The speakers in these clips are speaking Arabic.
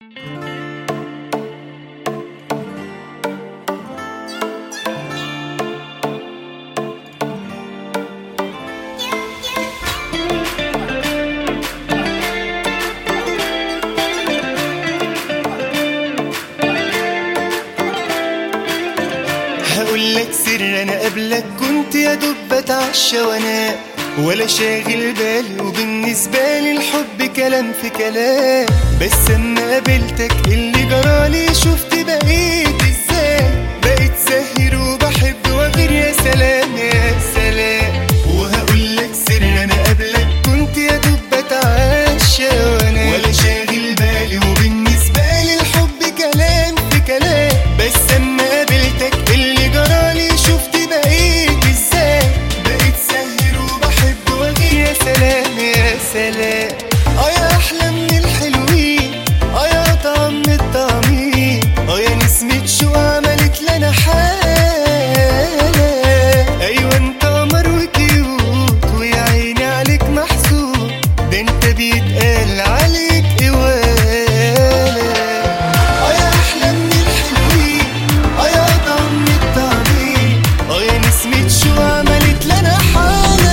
هقولك سر، انا قبلك كنت يا دوب بتعشى وانام ولا شاغل بالي، وبالنسبة لي الحب كلام في كلام. بس اما قابلتك اللي جرالي شفت بقيت ازاي، بقيت سهر وبحب وغير. يا سلام يا سلام. وهقولك سر، انا قبلك كنت يا دوب بتعشى وانام ولا شاغل بالي، وبالنسبة لي الحب كلام في كلام. بس اما قابلتك اللي جرالي شفت بقيت ازاي، بقيت سهر وبحب وغير. يا سلام يا سلام. يا احلى من الحلوين، يا طعم من الطعمين، يا نسمة شو عملت لنا حالة. ايوه انت قمر وكيوت، ويا عيني عليك محسود، ده انت بيتقال عليك قوالة. يا احلى من الحلوين، يا طعم من الطعمين، يا نسمة شو عملت لنا حالة.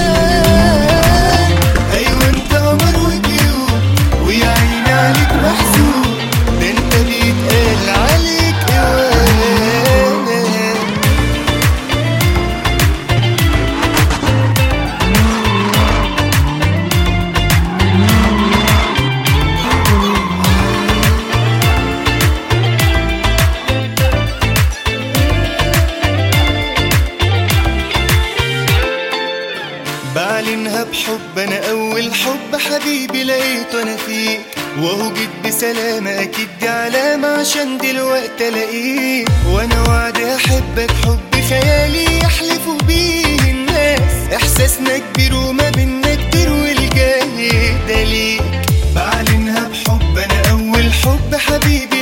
ايوه انت قمر وكيوت، ويا عيني عليك محسود، ده انت بيتقال عليك قوالة. بعلنها بحب، انا اول حب حبيبي لقيته انا فيك، وهو جيت بسلامة اكيد دي علامة عشان دلوقتي الاقيك. وانا وعدي احبك حب خيالي يحلفوا بيه الناس، احساسنا كبير وما بينا كتير والجاي ده ليك. بعلنها بحب، انا اول حب حبيبي